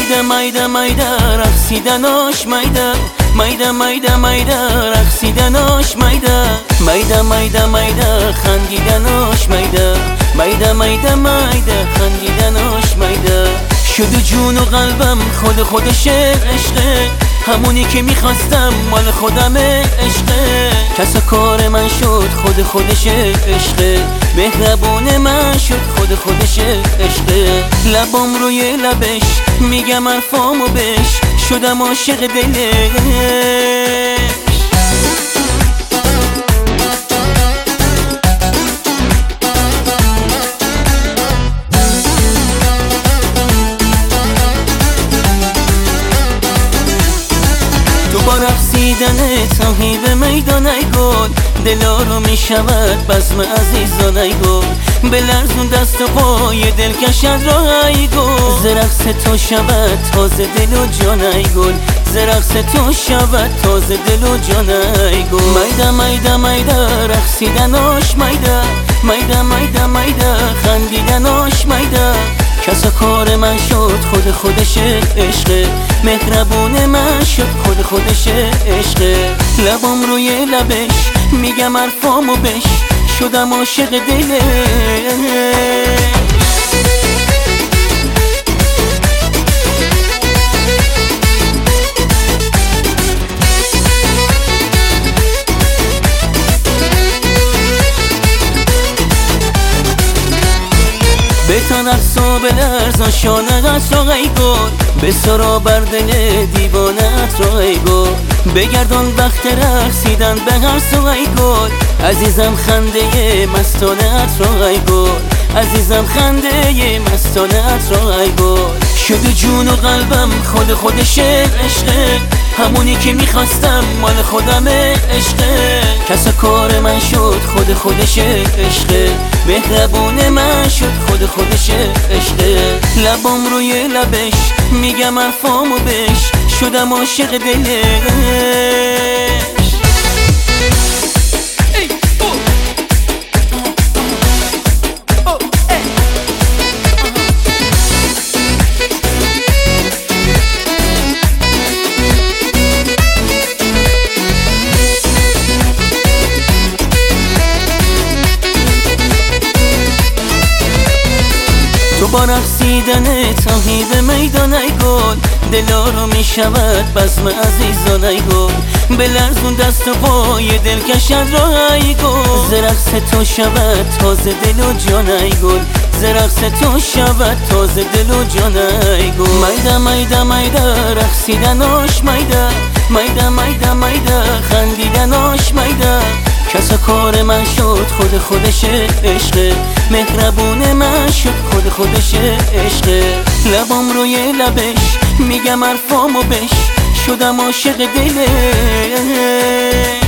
مایده رقصیدناش مایده رقصیدناش مایده خندیدناش مایده خندیدناش شد جون و قلبم خودش عشقه، همونی که میخواستم مال خودمه عشقه. کسا کار من شد خودش عشقه، مهربون من شد خودش عشقه. لبام روی لبش میگم حرفامو بش، شدم عاشق دلش. با رقصیدنت راهی به میدان ای گل، دلا رو میشود بزم عزیزان ای گل. بلرزون دست و پای دلکشت را ای گل، ز رقص تو شود تازه دل و جان ای گل، ز رقص تو شود تازه دل و جان ای گل. مایده رقصیدناش مایده خندیدناش کسا کار من شد خودش عشقه، مهربون من شد خودش عشقه. لبام روی لبش میگم حرفامو بش، شدم عاشق دلش. بتن رقص و بلرزان شانه‌ات را ای گل، به سرا بر دل دیوانه‌ات را ای گل. بگردان وقت رقصیدن به هر سو ای گل، عزیزم خنده مستانه‌ات را ای گل، عزیزم خنده مستانه‌ات را ای گل. شد جون و قلبم خودش عشقه، همونی که میخواستم مال خودمه عشقه. کسا کار من شد خودش عشقه، مهربون من شد خودش عشقه. لبام روی لبش میگم حرفامو بش، شدم عاشق دلش. تو با رقصیدنت راهی به میدان ای گل، دلا رو میشود بزم عزیزان ای گل. بلرزون دست و پای دلکشت را ای گل، ز رقص تو شود تازه دل و جان ای گل، ز رقص تو شود تازه دل و جان ای گل. مایده رقصیدناش مایده خندیدناش کسا کار من شد خودش عشقه، مهربون من شد خودش عشقه. لبام روی لبش میگم حرفامو بش، شدم عاشق دلش.